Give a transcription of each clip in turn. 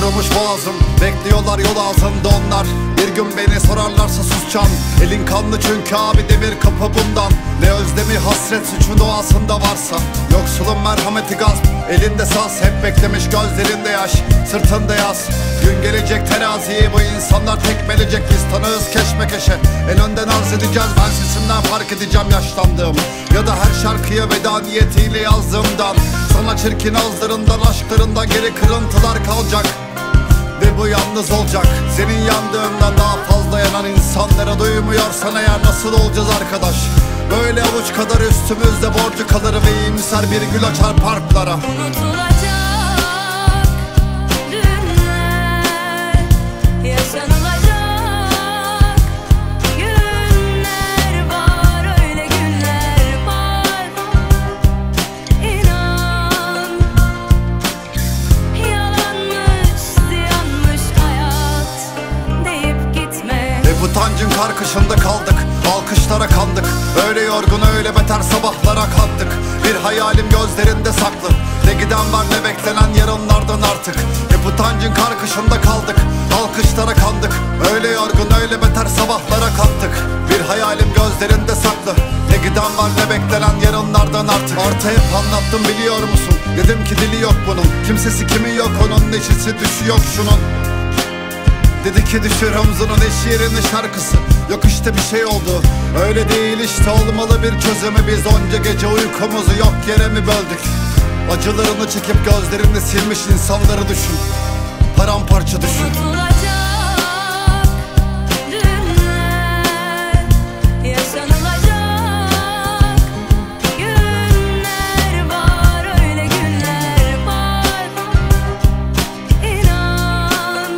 Kurumuş boğazım, bekliyorlar yol ağzında onlar. Bir gün beni sorarlarsa susacağım. Elin kanlı çünkü abi, demir kapı bundan. Ne özlemi hasret suçun doğasında varsa. Yoksulun merhameti gasp, elinde saz. Hep beklemiş gözlerinde yaş, sırtında yaz. Gün gelecek teraziyi bu insanlar tekmelecek. Biz tanığız keşmekeşe, en önden arz edeceğiz. Ben sesimden fark edeceğim yaşlandığımı, ya da her şarkıya veda niyetiyle yazdığımdan. Sana çirkin ağızlarından, aşklarından geri kırıntılar kalacak. Ve bu yalnız olacak. Senin yandığından daha fazla yanan insanlara duymuyorsan eğer nasıl olacağız arkadaş? Böyle avuç kadar üstümüzde borcu kalır ve iyimser bir gül açar parklara. Unutulacak dünler, yaşanılacak günler var, öyle günler var. İnan, yalanmış, ziyanmış hayat deyip gitme. Hep utancın karkışında kaldık, alkışlara kandık. Öyle yorgun öyle beter sabahlara kalktık. Bir hayalim gözlerinde saklı, ne giden var ne beklenen yarınlardan artık. Hep utancın karkışında kaldık, alkışlara kandık. Öyle yorgun öyle beter sabahlara kalktık. Bir hayalim gözlerinde saklı, ne giden var ne beklenen yarınlardan artık. Artı hep anlattım biliyor musun? Dedim ki dili yok bunun, kimsesi kimi yok onun, neşesi düşü yok şunun. Dedi ki düşür omzunun eş yerine şarkısı. Yok işte bir şey oldu, öyle değil işte, olmalı bir çözümü. Biz onca gece uykumuzu yok yere mi böldük? Acılarını çekip gözlerini silmiş insanları düşün, paramparça düşün. Unutulacak dünler, yaşanılacak günler var, öyle günler var. İnan,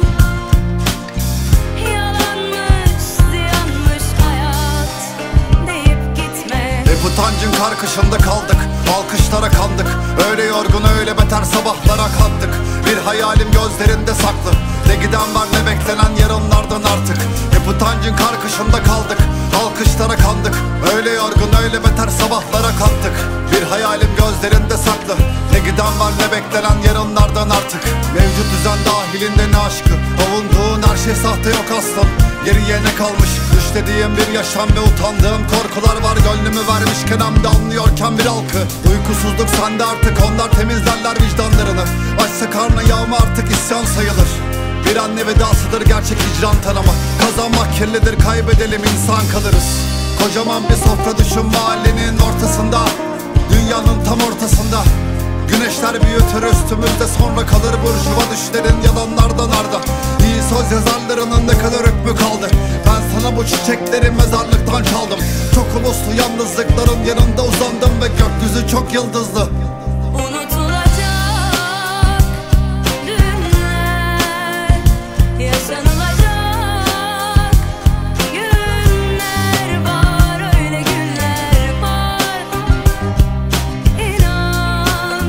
yalanmış, ziyanmış hayat deyip gitme. Hep utancın karkışında kaldık, alkışlara kandık. Öyle yorgun öyle beter sabahlara kalktık. Bir hayalim gözlerinde saklı, ne giden var ne beklenen yarınlardan artık. Hep utancın karkışında kaldık, alkışlara kandık. Öyle yorgun öyle beter sabahlara kalktık. Bir hayalim gözlerinde saklı, ne giden var ne beklenen yarınlardan artık. Mevcut düzen dahilinde ne aşkı, avunduğun her şey sahte yok aslan. Geriye ne kalmış, düşlediğim bir yaşam ve utandığım korkular var. Gönlümü vermişken hem de anlıyorken bir halkı. Uykusuzluk sende artık, onlar temizlerler vicdanlarını. Açsa karnı yağma artık isyan sayılır. Bir anne vedasıdır gerçek hicran tanımı. Kazanmak kirlidir, kaybedelim insan kalırız. Kocaman bir sofra düşün mahallenin ortasında, dünyanın tam ortasında. Güneşler büyütür üstümüzde, sonra kalır burjuva düşlerin yalanlardan arda. İyi söz yazarlarının ne kadar hükmü kaldı? Ben sana bu çiçekleri mezarlıktan çaldım. Çok uluslu yalnızlıkların yanında uzandım ve gökyüzü çok yıldızlı. Unutulacak dünler, yaşanılacak günler var, öyle günler var. İnan,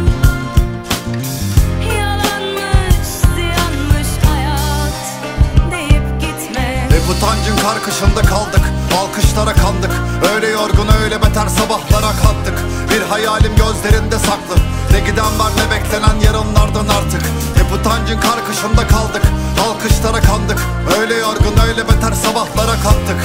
yalanmış, ziyanmış hayat deyip gitme. Hep utancın karkışında kaldık, alkışlara kandık. Öyle yorgun öyle beter sabahlara kalktık. Bir hayalim gözlerinde saklı, ne giden var ne beklenen yarınlardan artık. Hep utancın karkışında kaldık, alkışlara kandık. Öyle yorgun öyle beter sabahlara kalktık.